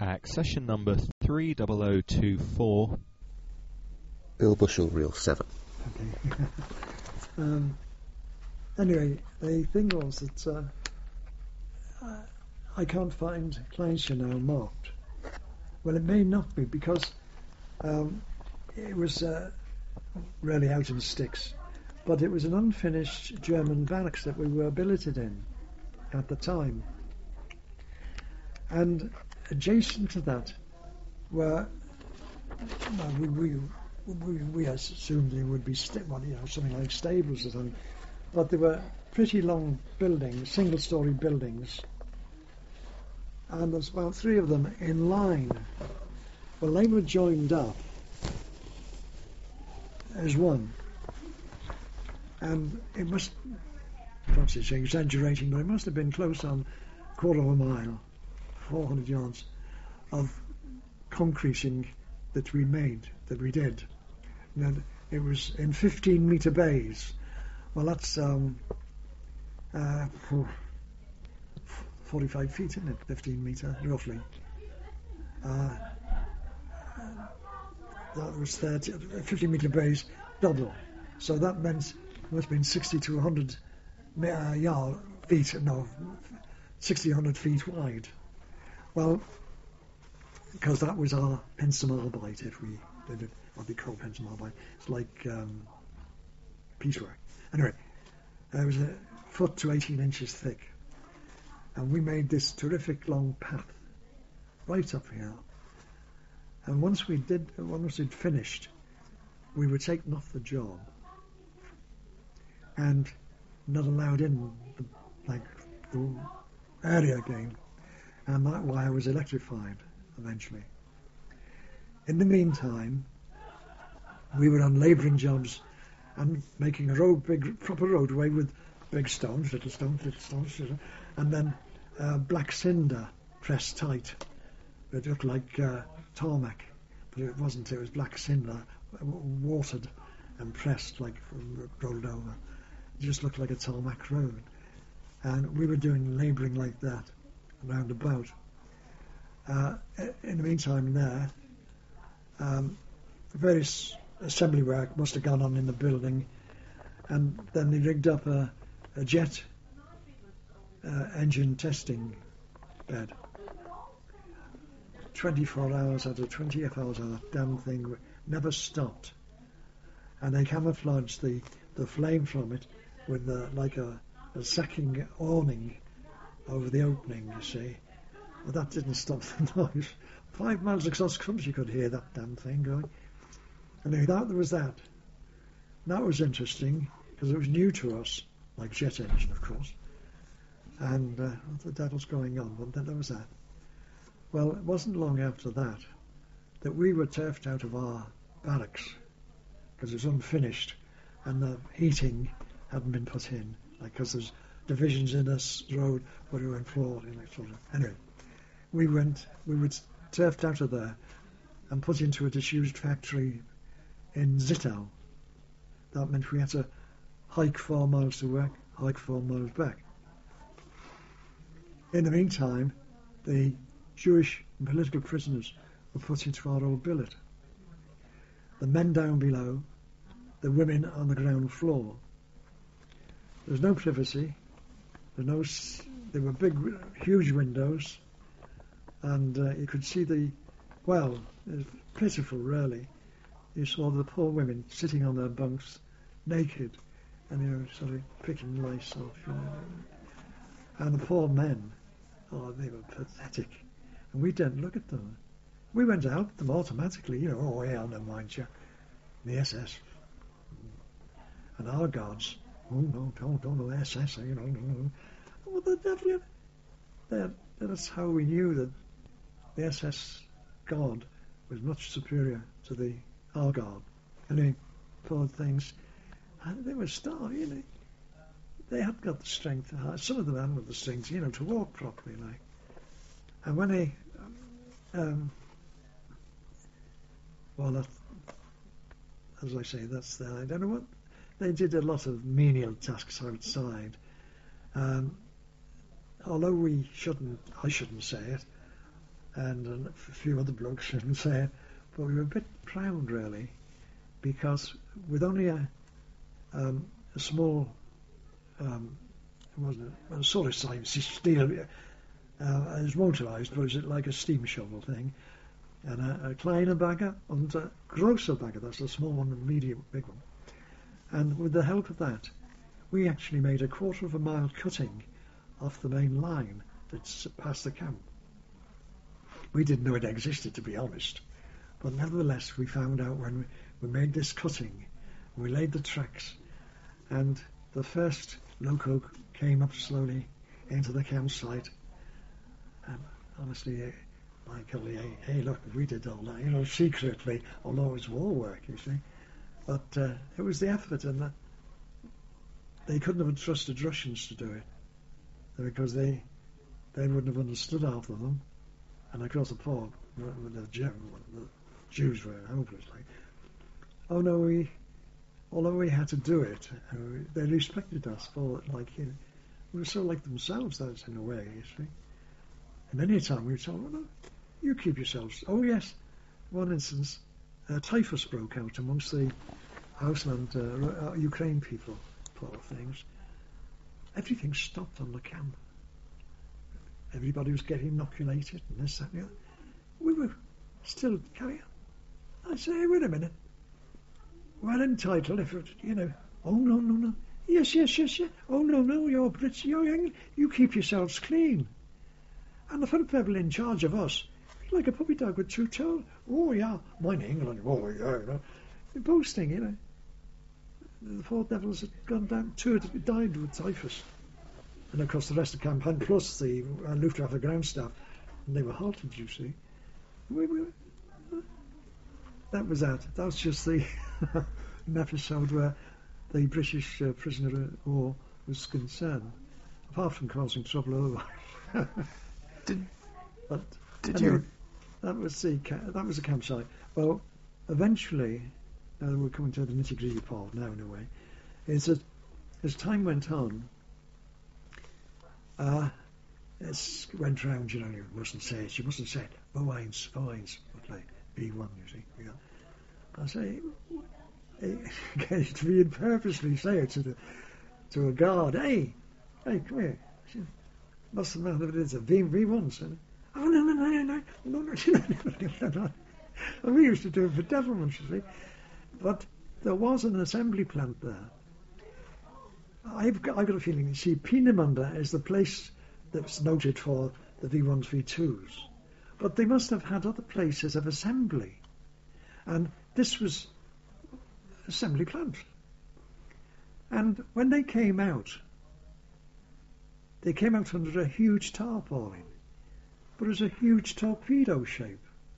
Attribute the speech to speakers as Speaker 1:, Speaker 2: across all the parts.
Speaker 1: Accession number 30024.
Speaker 2: Bill Bushell, reel 7.
Speaker 3: Okay. Anyway, the thing was that I can't find Kleinster now marked. Well, it may not be because it was really out in sticks, but it was an unfinished German barracks that we were billeted in at the time. And adjacent to that were, we assumed there would be something like stables or something, but there were pretty long buildings, single-storey buildings, and there's about 3 of them in line. Well, they were joined up as one, and it must, perhaps it's exaggerating, but it must have been close on a quarter of a mile, 400 yards of concreting that we did. And it was in 15-metre bays. Well, that's 45 feet, isn't it? 15 metre, roughly. That was 15-metre bays, double. So that meant it must have been 60 to 100 feet wide. Well, because that was our Pensamarbeit, if we did it, what they call Pensamarbeit. It's like piecework. Anyway, it was a foot to 18 inches thick. And we made this terrific long path right up here. And once we'd finished, we were taken off the job and not allowed in the area again. And that wire was electrified eventually. In the meantime, we were on labouring jobs and making a road, proper roadway with big stones, little stones, and then black cinder pressed tight. It looked like tarmac, but it wasn't. It was black cinder, watered and pressed, like rolled over. It just looked like a tarmac road. And we were doing labouring like that, round about. In the meantime there, various assembly work must have gone on in the building, and then they rigged up a jet engine testing bed. 24 hours out of 28 hours, that damn thing never stopped. And they camouflaged the flame from it with like a sacking awning over the opening, you see. But that didn't stop the noise. 5 miles across country you could hear that damn thing going. Anyway, that was that. And that was interesting because it was new to us, like jet engine, of course. And what the devil's going on? But then there was that. Well, it wasn't long after that we were turfed out of our barracks because it was unfinished and the heating hadn't been put in, because there's divisions in this road where we went forward. Anyway, we were turfed out of there and put into a disused factory in Zittau. That meant we had to hike 4 miles to work, hike 4 miles back. In the meantime, the Jewish and political prisoners were put into our old billet. The men down below, the women on the ground floor. There was no privacy. There were big, huge windows, and you could see it was pitiful, really. You saw the poor women sitting on their bunks, naked, and sort of picking lice off, And the poor men, they were pathetic. And we didn't look at them. We went to help them automatically, never mind you. The SS. And our guards, don't know SS, Well, that's how we knew that the SS guard was much superior to our guard. Anyway, poor things. And they were starving, They hadn't got the strength. Some of them hadn't got the strength, to walk properly, like. And when they, as I say, that's the, I don't know what, they did a lot of menial tasks outside. Although I shouldn't say it, and a few other blokes shouldn't say it, but we were a bit proud really, because with only a small, it wasn't a sort of size steel, it was motorised, but it was like a steam shovel thing, and a kleiner bagger and a grosser bagger, that's the small one and the medium big one. And with the help of that, we actually made a 1/4 of a mile cutting off the main line that's past the camp. We didn't know it existed, to be honest, but nevertheless we found out when we made this cutting, we laid the tracks, and the first loco came up slowly into the campsite, and honestly, Michael, hey, look, we did all that, secretly, although it was war work, you see. But it was the effort, and they couldn't have trusted Russians to do it, because they wouldn't have understood half of them. And across the port, the Jews were hopeless. Although we had to do it, they respected us for we were so like themselves. That's in a way, you see. And many a time we were told, "Well, no, you keep yourselves." Oh yes, one instance, typhus broke out amongst the houseland Ukraine people, poor things. Everything stopped on the camp. Everybody was getting inoculated and this, that, and the other. We were still carrying on. I say, hey, wait a minute. We're entitled if it, oh, no. Yes. Oh, no, you're Brits, you're England. You keep yourselves clean. And the fellow people in charge of us, like a puppy dog with 2 toes. Oh, yeah, mine England. Oh, yeah, boasting, The 4 devils had gone down, 2 had died with typhus. And of course the rest of the campaign, plus the Luftwaffe ground staff, and they were halted, you see. That was that. That was just the an episode where the British prisoner of war was concerned, apart from causing trouble otherwise. That was the campsite. Well, eventually, we're coming to the nitty-gritty part now in a way, is that as time went on, it went round, you mustn't say it, Bowines, like B1, you see. I say, to be purposely say it to a guard, hey, come here. What's the matter with it? It's a V1, oh, no. And we used to do it for devilment, you see. But there was an assembly plant there. I've got a feeling, you see, Peenemünde is the place that's noted for the V1s, V2s. But they must have had other places of assembly. And this was assembly plant. And when they came out under a huge tarpaulin, but it was a huge torpedo shape.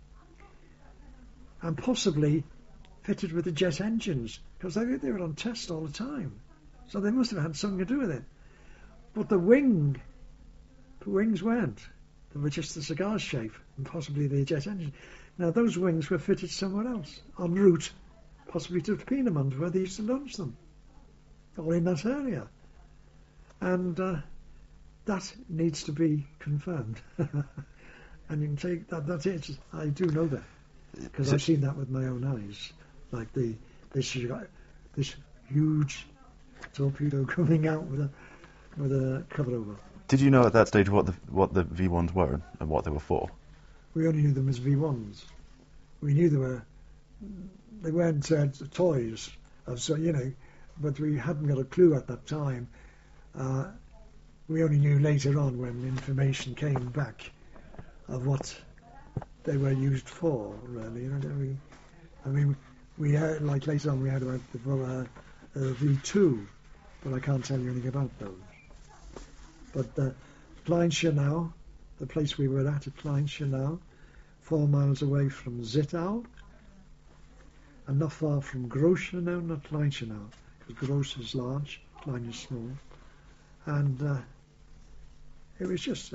Speaker 3: And possibly fitted with the jet engines, because they were on test all the time. So they must have had something to do with it. But the wings weren't. They were just the cigar shape and possibly the jet engine. Now those wings were fitted somewhere else, en route, possibly to Peenemünde, where they used to launch them, or in that area. And that needs to be confirmed. And you can take that. That's it. I do know that because I've seen that with my own eyes. Like this huge torpedo coming out with a cover over.
Speaker 4: Did you know at that stage what the V1s were and what they were for?
Speaker 3: We only knew them as V1s. We knew they weren't toys, but we hadn't got a clue at that time. We only knew later on when information came back of what they were used for. Really, we heard, like later on we heard about the V2, but I can't tell you anything about those. But Kleinschenau, the place we were at Kleinschenau, 4 miles away from Zittau, and not far from Großschenau, not Kleinschenau, because Groß is large, Klein is small, and it was just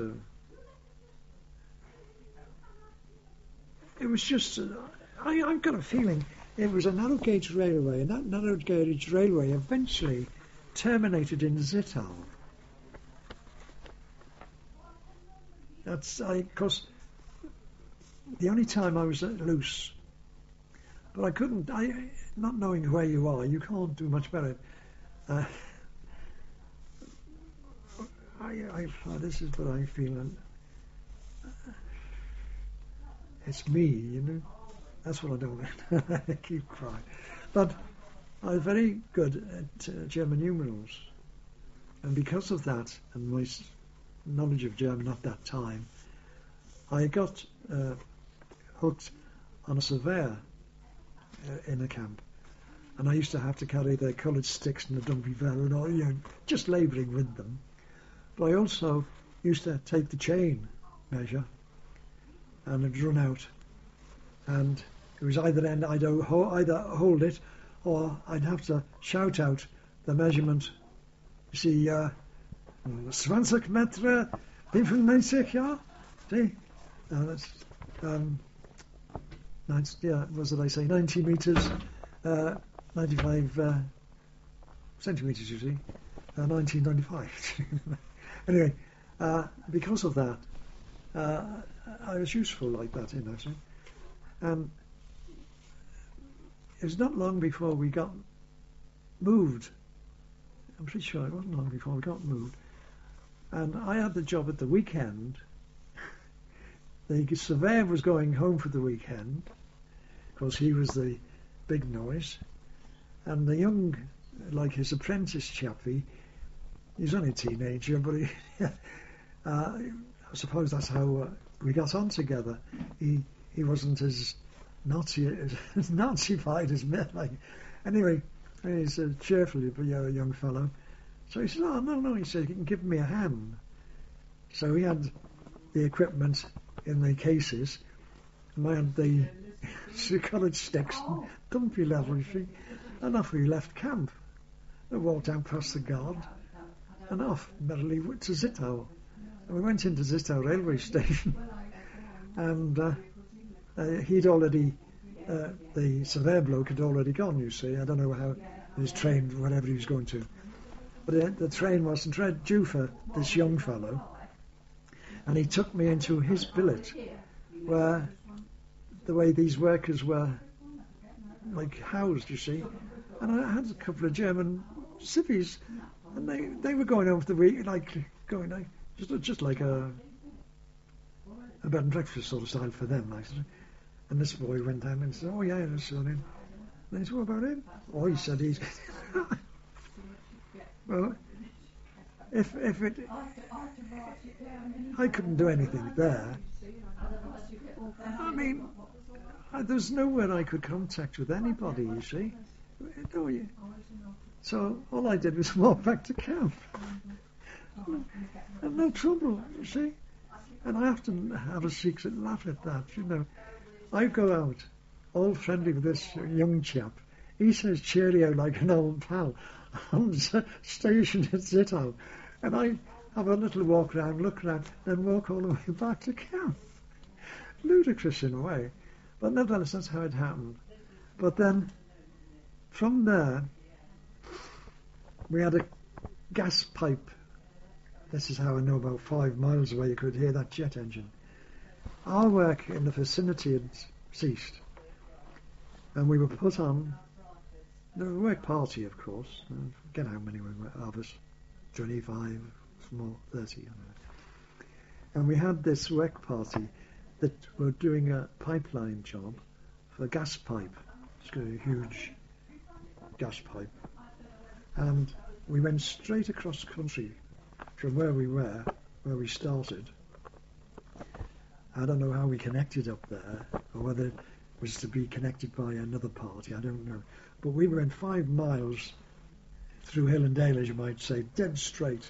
Speaker 3: I've got a feeling it was a narrow gauge railway, and that narrow gauge railway eventually terminated in Zittau. That's because the only time I was loose, but I couldn't. Not knowing where you are, you can't do much better. This is what I feel, and it's me, you know. That's what I don't want. I keep crying. But I was very good at German numerals, and because of that and my knowledge of German at that time, I got hooked on a surveyor in a camp, and I used to have to carry their coloured sticks and the dumpy bell and all, you know, just labouring with them. But I also used to take the chain measure, and it'd run out, and it was either then I'd either hold it, or I'd have to shout out the measurement. You see, 20 meter, 95, yeah? See? That's, what did I say? 90 metres, 95 centimetres, you see. 1995. Anyway, because of that, I was useful like that, you know. So. And it was not long before we got moved. I'm pretty sure it wasn't long before we got moved. And I had the job at the weekend. The surveyor was going home for the weekend, because he was the big noise. And the young, like his apprentice chappie, he's only a teenager, but I suppose that's how we got on together. He wasn't as Nazi-fied as me. Like, anyway, he's a cheerful young fellow. So he said, "Oh, no," he said, "you can give me a hand." So he had the equipment in the cases, and I had the coloured sticks and dumpy leather, you see. And off we left camp. I walked down past the guard, and off merrily to Zittau. And we went into Zittau railway station, and he'd already, the surveyor bloke had already gone, you see. I don't know how he was trained, whatever he was going to. But the train wasn't due for this young fellow. And he took me into his billet, where the way these workers were like housed, you see. And I had a couple of German civvies, and they were going over the week, just like a bed and breakfast sort of style for them, like. And this boy went down and said, "Oh yeah, there's son in." And I said, "What about him?" Oh, he said he's. Well, if I couldn't do anything there. I mean, there's nowhere I could contact with anybody, you see. So all I did was walk back to camp. And no trouble, you see. And I often have a secret laugh at that, you know. I go out, all friendly with this young chap. He says cheerio like an old pal on the station at Zittau. And I have a little walk around, look around, then walk all the way back to camp. Ludicrous in a way. But nevertheless, that's how it happened. But then, from there, we had a gas pipe. This is how I know about 5 miles away you could hear that jet engine. Our work in the vicinity had ceased. And we were put on the work party, of course. I forget how many we were of us. 25, small, 30. And we had this work party that were doing a pipeline job for a gas pipe. It's got a huge gas pipe. And we went straight across country from where we started. I don't know how we connected up there, or whether it was to be connected by another party, I don't know. But we went 5 miles through hill and dale, as you might say, dead straight,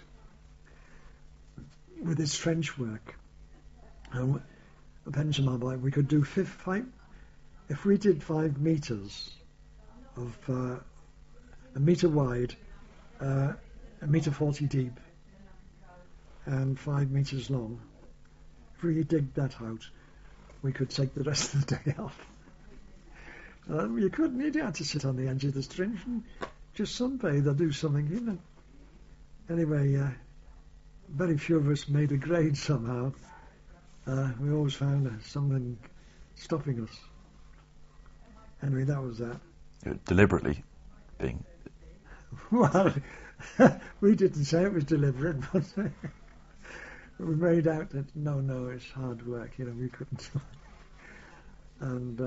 Speaker 3: with this trench work. And a pension mile, we could do 5, if we did 5 metres of a metre wide, a metre 40 deep, and 5 metres long. If we dig that out, we could take the rest of the day off. You couldn't, you had to sit on the edge of the trench and just sunbathe or do something, you know. Anyway, very few of us made a grade somehow. We always found something stopping us. Anyway, that was that.
Speaker 4: Deliberately being.
Speaker 3: Well, we didn't say it was deliberate, but we made out that no, it's hard work. We couldn't. And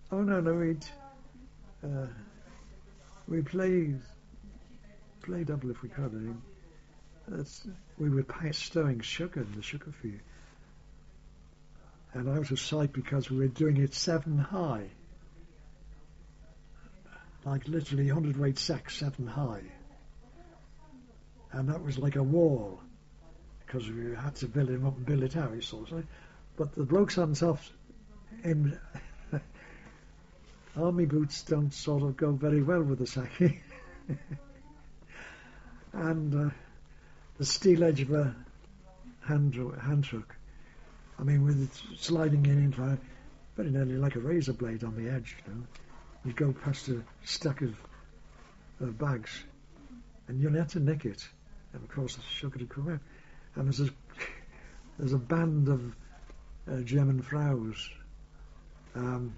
Speaker 3: we play double if we could. We were stowing sugar in the sugar field, and out of sight because we were doing it 7 high. Like literally 100-weight sacks 7 high. And that was like a wall, because we had to build him up and build it out, sort of. But the blokes on top in army boots don't sort of go very well with the sacking. And the steel edge of a hand truck, I mean, with it sliding in very nearly like a razor blade on the edge, You go past a stack of bags, and you had to nick it, and of course the sugar had come out. And there's a band of German Fraus, and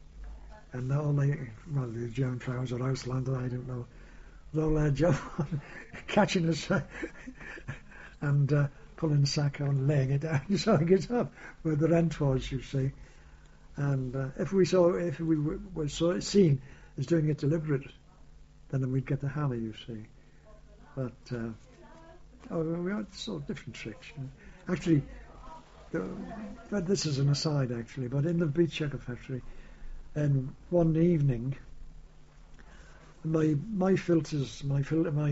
Speaker 3: the German Fraus or Ausländer, I don't know, all their job catching us and pulling the sack on, laying it down, sewing it up where the rent was, you see. And if we were seen as doing it deliberate, then we'd get the hammer, you see. But we had sort of different tricks. Actually, but this is an aside actually. But in the beet sugar factory, and one evening, my filters, my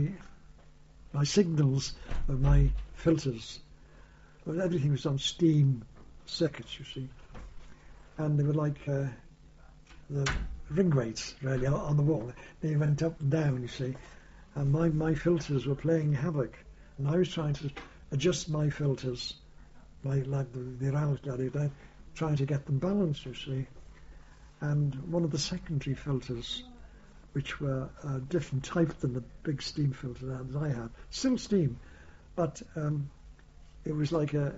Speaker 3: signals of my filters, everything was on steam circuits, you see. And they were like the ring weights, really, on the wall. They went up and down, you see. And my filters were playing havoc. And I was trying to adjust my filters, like the Ralph, trying to get them balanced, you see. And one of the secondary filters, which were a different type than the big steam filter that I had, still steam, but it was like a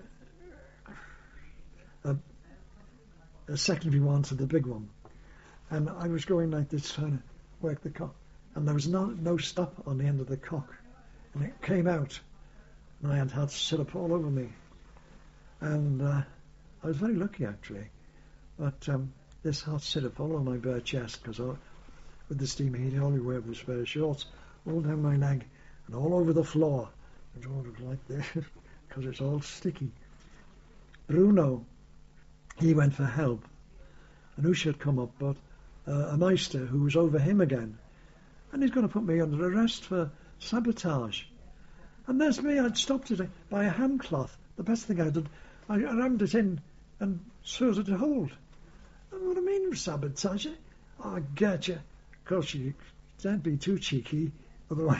Speaker 3: secondary one to the big one, and I was going like this trying to work the cock, and there was no stop on the end of the cock, and it came out, and I had syrup all over me, and I was very lucky actually, but this hot syrup all on my bare chest, because with the steam heat all you wear was bare shorts, all down my leg and all over the floor, and all like this because it's all sticky. Bruno, he went for help, and Usha had come up, but a Meister who was over him again, and he's going to put me under arrest for sabotage. And there's me, I'd stopped it by a hand cloth. The best thing I did, I rammed it in and sewed it to hold. And what do you mean sabotage? I get you. Of course, you don't be too cheeky, otherwise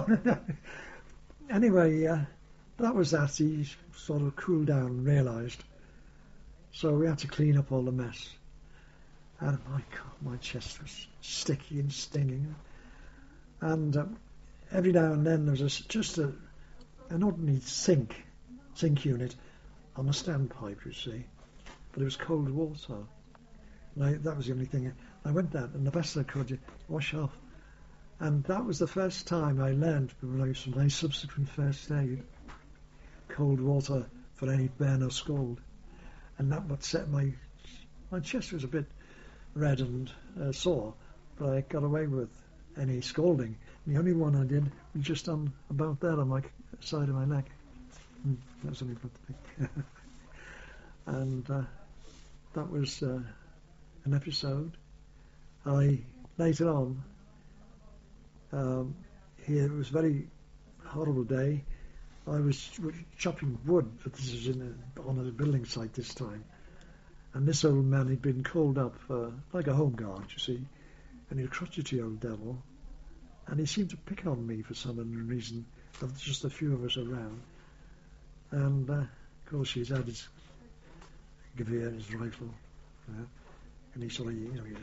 Speaker 3: Anyway, that was that. He sort of cooled down and realised. So we had to clean up all the mess. And my God, my chest was sticky and stinging. And every now and then there was just an ordinary sink unit on a standpipe, you see. But it was cold water. And that was the only thing. I went there, and the best I could, wash off. And that was the first time I learned from my subsequent first aid, cold water for any burn or scald. And that would set my chest was a bit red and sore, but I got away with any scalding. The only one I did was just on about there on my side of my neck. That was only about the thing. And that was an episode. Later on, here it was a very horrible day. I was chopping wood, but this was on a building site this time. And this old man had been called up like a home guard, you see, and he was a crotchety old devil. And he seemed to pick on me for some unknown reason. There was just a few of us around. And of course he's had his gewehr, his rifle, and he sort of,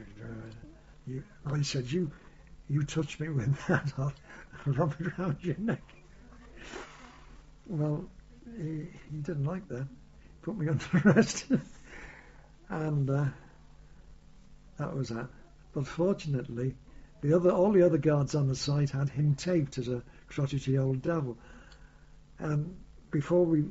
Speaker 3: he said, you touch me with that, I'll rub it around your neck. Well, he didn't like that. Put me under arrest. And that was that. But fortunately, all the other guards on the site had him taped as a crotchety old devil. And before we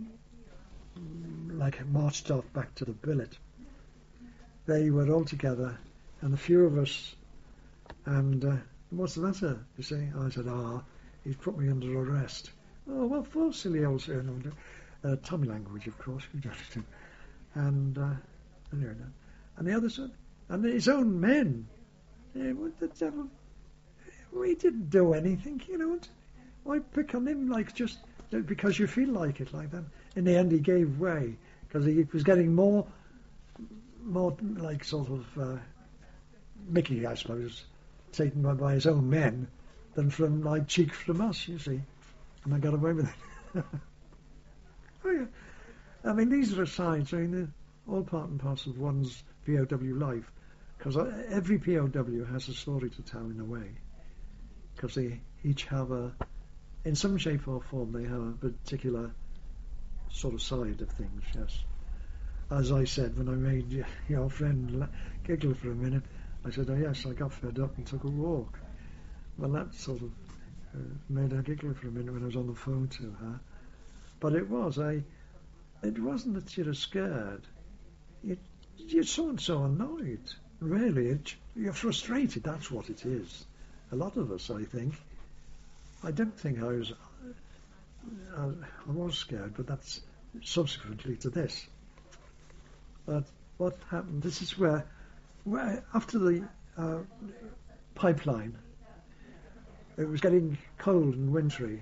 Speaker 3: marched off back to the billet, they were all together, and a few of us. And what's the matter? You say? I said, he's put me under arrest. Oh, what for, silly old sir? Tommy language, of course. And anyway, and the other son, and his own men. What the devil? We didn't do anything, you know. Why pick on him just because you feel like it like that? In the end, he gave way because he was getting more like sort of Mickey, I suppose, taken by his own men than from cheek from us, you see. And I got away with it. Oh yeah. I mean, these are asides. I mean, they're all part and parcel of one's POW life. Because every POW has a story to tell in a way. Because they each have in some shape or form, they have a particular sort of side of things, yes. As I said, when I made your friend giggle for a minute, I said, oh yes, I got fed up and took a walk. Well, that sort of made her giggle for a minute when I was on the phone to her. But it wasn't that you were scared. You're so annoyed. Really, you're frustrated, that's what it is. A lot of us, I think. I don't think I was scared, but that's subsequently to this. But what happened, this is where after the pipeline, it was getting cold and wintry,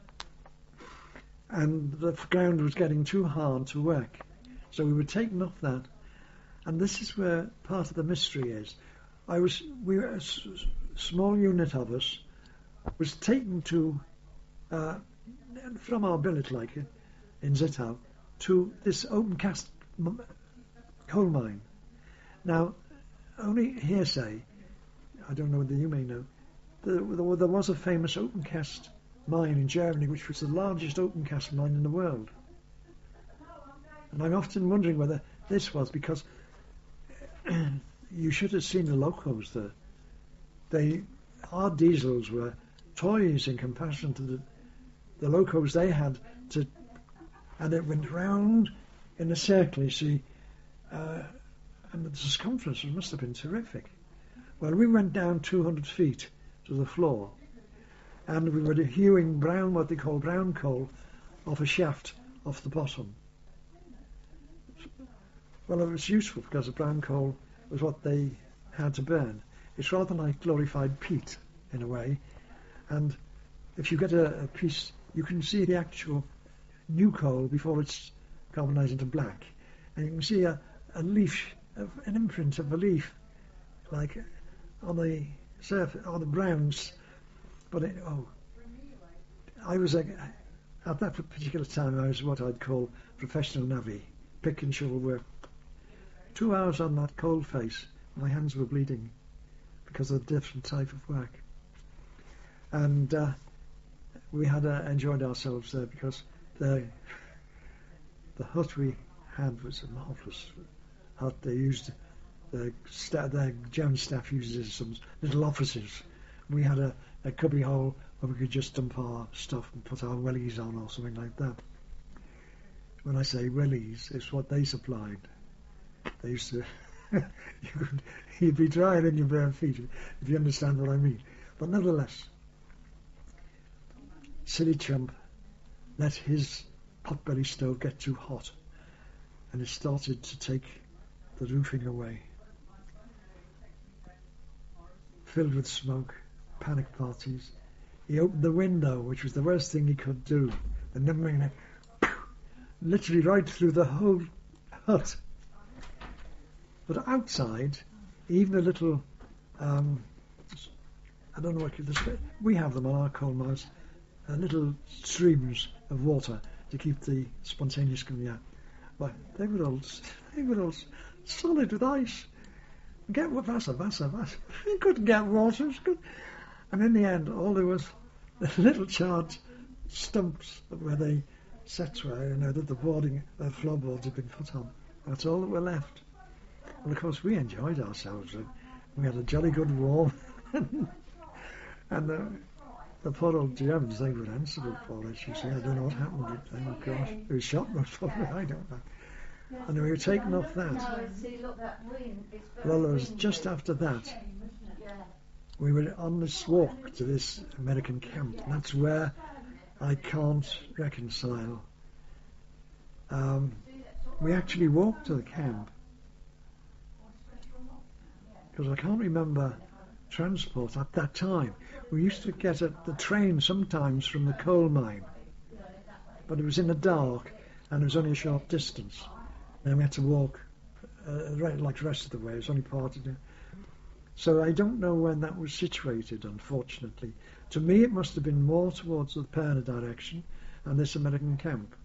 Speaker 3: and the ground was getting too hard to work. So we were taken off that. And this is where part of the mystery is. We were a small unit of us was taken to from our billet in Zittau to this open cast coal mine. Now, only hearsay, I don't know whether you may know, there was a famous open cast mine in Germany which was the largest open cast mine in the world. And I'm often wondering whether this was because you should have seen the locos there. Our diesels were toys in comparison to the locos they had and it went round in a circle, you see, and the circumference must have been terrific. Well, we went down 200 feet to the floor, and we were hewing what they call brown coal, off a shaft off the bottom. Well, it was useful because the brown coal was what they had to burn. It's rather like glorified peat in a way, and if you get a piece, you can see the actual new coal before it's carbonized into black, and you can see a leaf, an imprint of a leaf, like on the surface, on the browns. But I was at that particular time, I was what I'd call professional navvy, pick and shovel work. 2 hours on that cold face, my hands were bleeding because of the different type of work. And we had enjoyed ourselves there because the hut we had was a marvellous hut. They used the German staff used it as some little offices. We had a cubby hole where we could just dump our stuff and put our wellies on or something like that. When I say wellies, it's what they supplied. They used to you'd be drying in your bare feet if you understand what I mean. But nevertheless, silly chump let his potbelly stove get too hot, and it started to take the roofing away. Filled with smoke, panic parties. He opened the window, which was the worst thing he could do. The numbering, literally right through the whole hut. But outside, even a little, I don't know what we have them on our coal mines, little streams of water to keep the spontaneous coming out. But they were all solid with ice. Get Wasser. You couldn't get water. And in the end, all there was the little charred stumps where the sets were, that the floorboards had been put on. That's all that were left. Well, of course, we enjoyed ourselves. We had a jolly good warm. And the poor old Germans, they were answerable for it. You see, I don't know what happened. Oh gosh, it was shot most probably, I don't know. And we were taken off that. Well, it was just after that. We were on this walk to this American camp. And that's where I can't reconcile. We actually walked to the camp. Because I can't remember transport at that time. We used to get the train sometimes from the coal mine, but it was in the dark and it was only a short distance. Then we had to walk like the rest of the way. It was only part of it. So I don't know when that was situated, unfortunately. To me, it must have been more towards the Perna direction and this American camp.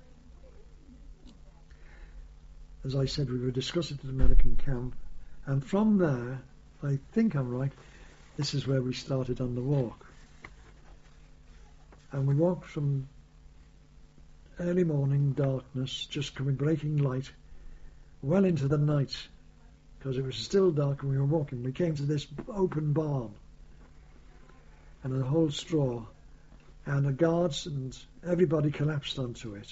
Speaker 3: As I said, we were discussing the American camp, and from there, I think I'm right, this is where we started on the walk. And we walked from early morning darkness, just breaking light, well into the night, because it was still dark and we were walking. We came to this open barn, and a whole straw, and the guards and everybody collapsed onto it.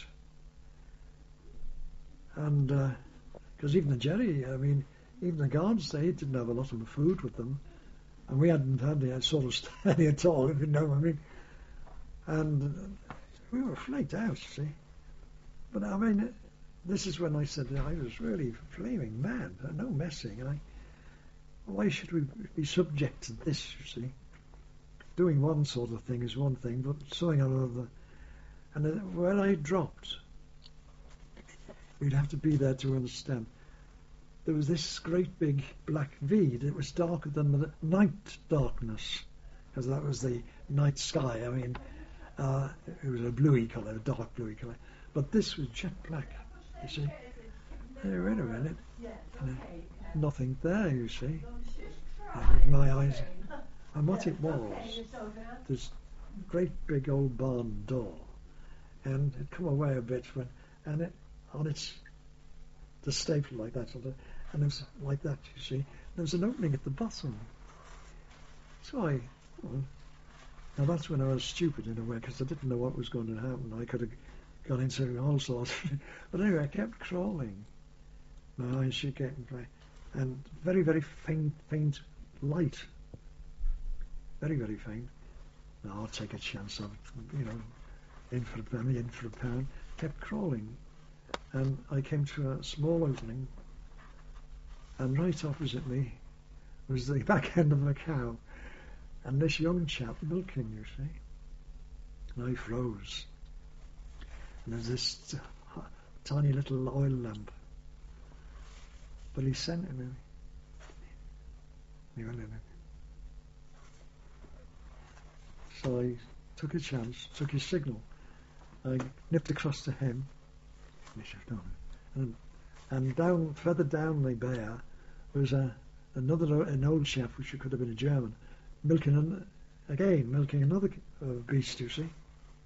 Speaker 3: And because even the Jerry, even the guards, they didn't have a lot of food with them. And we hadn't had any sort of study at all, if you know what I mean. And we were flaked out, see. But this is when I said that I was really flaming mad. No messing. Why should we be subject to this, you see? Doing one sort of thing is one thing, but sewing another. And where I dropped, you'd have to be there to understand. There was this great big black V that was darker than the night darkness, because that was the night sky. It was a bluey colour, a dark bluey colour. But this was jet black, you see. Hey, wait a minute. Nothing there, you see. With my eyes. And what it was, this great big old barn door. And it come away a bit, the staple like that, and it was like that, you see. There was an opening at the bottom. So now that's when I was stupid in a way, because I didn't know what was going to happen. I could have gone into all sorts. But anyway, I kept crawling. My eyes should get and very, very faint light. Very, very faint. Now I'll take a chance of it, in for a penny, in for a pound. Kept crawling. And I came to a small opening, and right opposite me was the back end of a cow, and this young chap milking, you see. And I froze. And there's this tiny little oil lamp. But he sent it in. He went in it. So I took a chance, took his signal. I nipped across to him. And further down the bear was an old chap, which could have been a German, milking another beast, you see.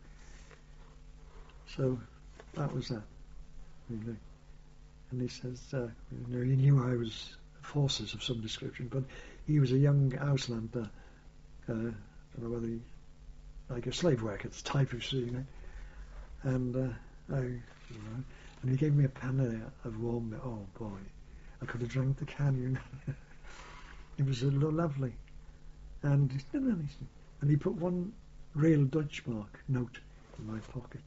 Speaker 3: So that was that. And he says, he knew I was forces of some description, but he was a young Auslander, I don't know whether like a slave worker type of thing, and he gave me a pan of warm milk. Oh boy, I could have drank the can, It was lovely. And he put one real Dutch mark note in my pocket.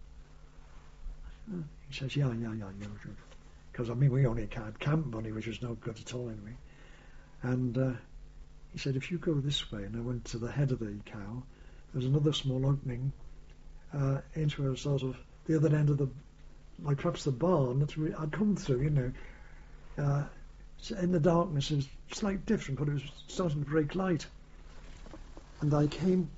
Speaker 3: He says, yeah. Because, we only had camp money, which was no good at all anyway. And he said, if you go this way, and I went to the head of the cow, there's another small opening into a sort of the other end of like perhaps the barn that I'd come through, in the darkness. It was slightly different, but it was starting to break light. And I came